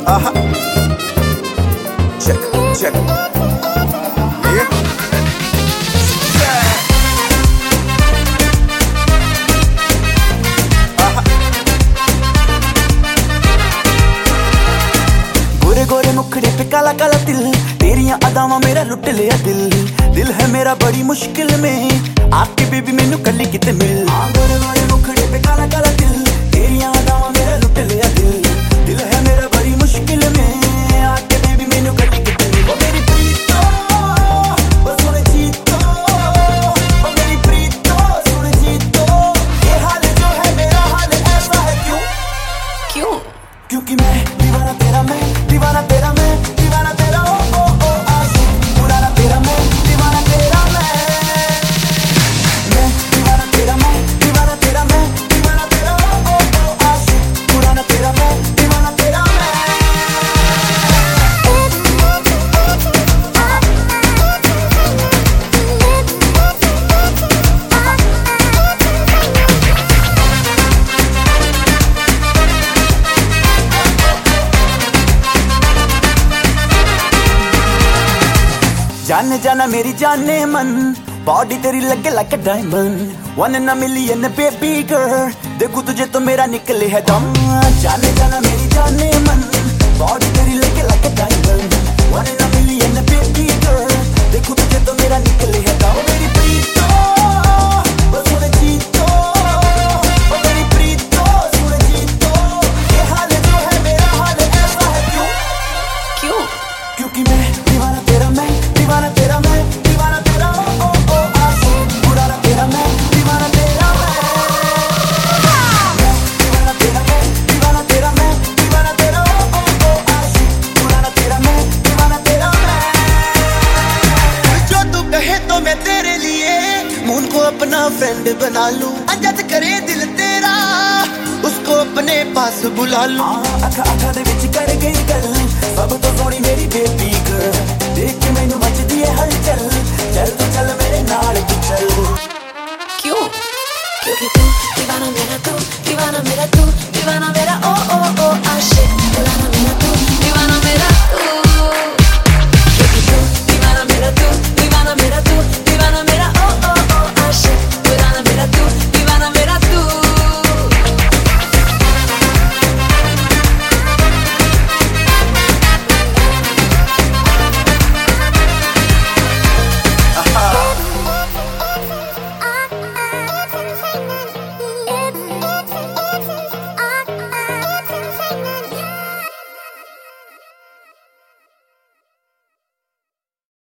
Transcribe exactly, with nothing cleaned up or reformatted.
Uh-huh. Check, check. Yeah. Uh-huh. गोरे गोरे मुखड़े पे काला काला तिल, तेरियां अदावां मेरा लुट लिया दिल। दिल है मेरा बड़ी मुश्किल में, आके बेबी मैनू कल्ली किते मिल। गोरे गोरे मुखड़े पे काला काला तिल, तेरियां अदावां मेरा लुट लिया दिल। दिल है मेरा बड़ी मुश्किल में, आके बेबी मैनू कल्ली किते मिल। ओ मेरी प्रीतो ओ सोने जीतो, ओ मेरी प्रीतो सोने जीतो। ये हाल जो है मेरा हाल ऐसा है क्यों क्यों? क्योंकि मैं दीवाना तेरा, मैं दीवाना तेरा, मैं दीवाना तेरा। ओ ओ ओ आशिक पुराना तेरा, मैं दीवाना तेरा। मैं मैं दीवाना तेरा, मैं दीवाना तेरा, मैं दीवाना तेरा। ओ ओ ओ आशिक पुराना तेरा, मैं दीवाना तेरा। मैं जाने जाना मेरी जाने मन, बॉडी तेरी लगे like a diamond. One in a million baby girl, देखूं तुझे तो मेरा निकले है दम। जाने जाना मेरी जाने मन, बॉडी तेरी लगे like a diamond. One in a million baby girl, देखूं तुझे तो मेरा निकले है दम। मेरी प्रीतो ओ सोने जीतो, ओ मेरी प्रीतो सोने जीतो। ये हाल जो है मेरा हाल ऐसा है क्यों क्यों? क्योंकि मैं दीवाना तेरा, मैं दीवाना तेरा, मैं दीवाना तेरा। ओ ओ ओ आशिक पुराना तेरा, मैं दीवाना तेरा। मैं दीवाना तेरा, मैं दीवाना तेरा, मैं दीवाना तेरा। ओ ओ ओ आशिक पुराना तेरा, मैं दीवाना तेरा। जो तू कहे तो मैं तेरे लिए मून को अपना फ्रेंड बना लूं। अजद करे दिल तेरा, उसको अपने पास बुला लूं। अखा अखा दे विच कर गई गल, सब तो सोनी मेरी बेबी गर्ल। देख के मैनू